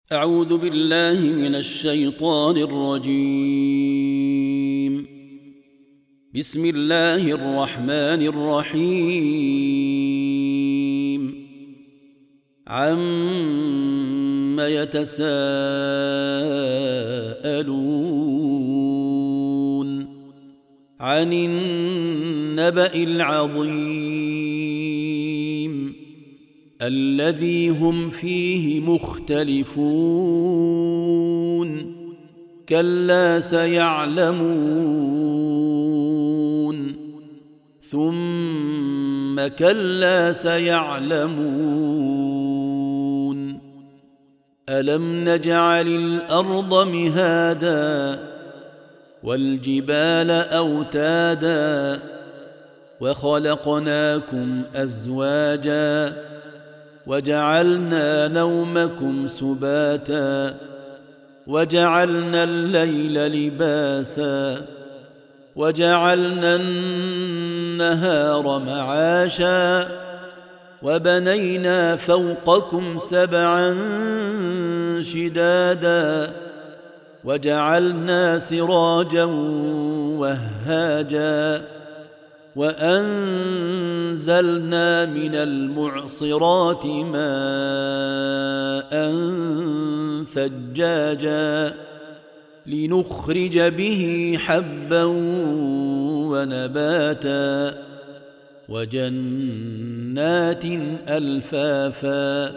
أعوذ بالله من الشيطان الرجيم. بسم الله الرحمن الرحيم. عم يتساءلون عن النبأ العظيم الذي هم فيه مختلفون كلا سيعلمون ثم كلا سيعلمون ألم نجعل الأرض مهادا والجبال أوتادا وخلقناكم أزواجا وجعلنا نومكم سباتا وجعلنا الليل لباسا وجعلنا النهار معاشا وبنينا فوقكم سبعا شدادا وجعلنا سراجا وهاجا وأنزلنا من المعصرات ماء ثجاجا لنخرج به حبا ونباتا وجنات ألفافا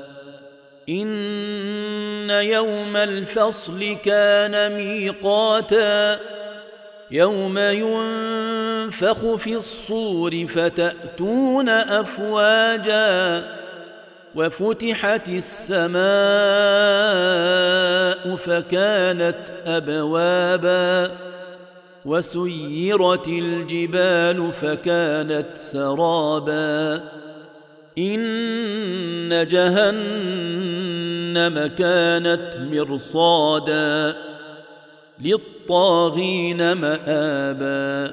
إن يوم الفصل كان ميقاتا يوم ينفخ في الصور فتأتون أفواجا وفتحت السماء فكانت أبوابا وسيرت الجبال فكانت سرابا إن جهنم كانت مرصادا للطاغين مآبا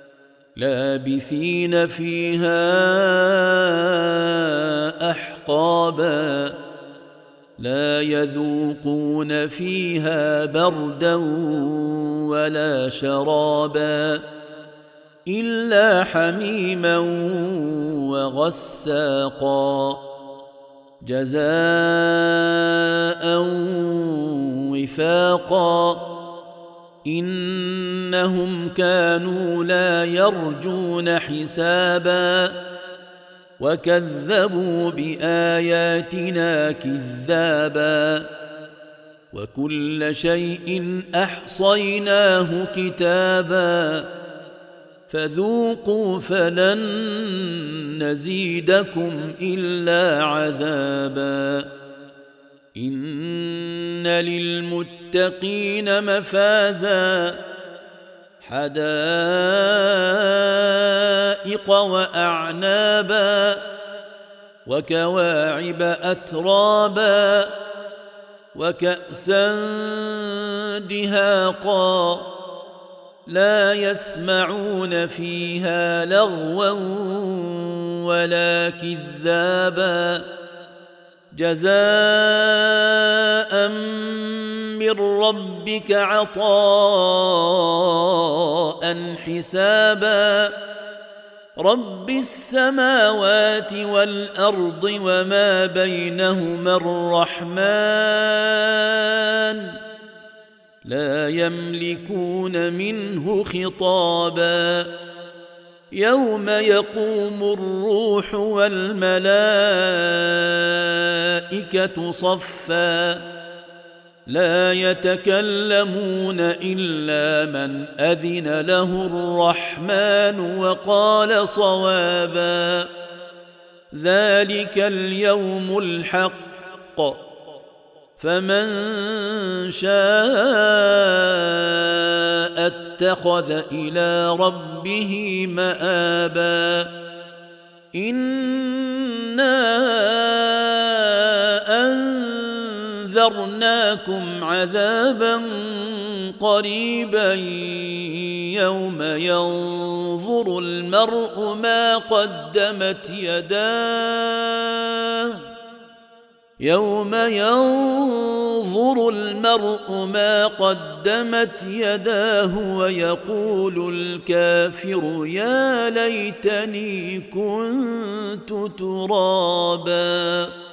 لابثين فيها أحقابا لا يذوقون فيها بردا ولا شرابا إلا حميما وغساقا جزاء وفاقا إنهم كانوا لا يرجون حسابا وكذبوا بآياتنا كذابا وكل شيء أحصيناه كتابا فذوقوا فلن نزيدكم إلا عذابا إن للمتقين مفازا حدائق وأعنابا وكواعب أترابا وكأسا دهاقا لا يسمعون فيها لغوا ولا كذابا جزاء من ربك عطاء حسابا رب السماوات والأرض وما بينهما الرحمن لا يملكون منه خطابا يوم يقوم الروح والملائكة صفا لا يتكلمون إلا من أذن له الرحمن وقال صوابا ذلك اليوم الحق فمن شاء اتخذ إلى ربه مآبا إنا أنذرناكم عذابا قريبا يوم ينظر المرء ما قدمت يداه يوم ينظر ينظر المرء ما قدمت يداه ويقول الكافر يا ليتني كنت ترابا.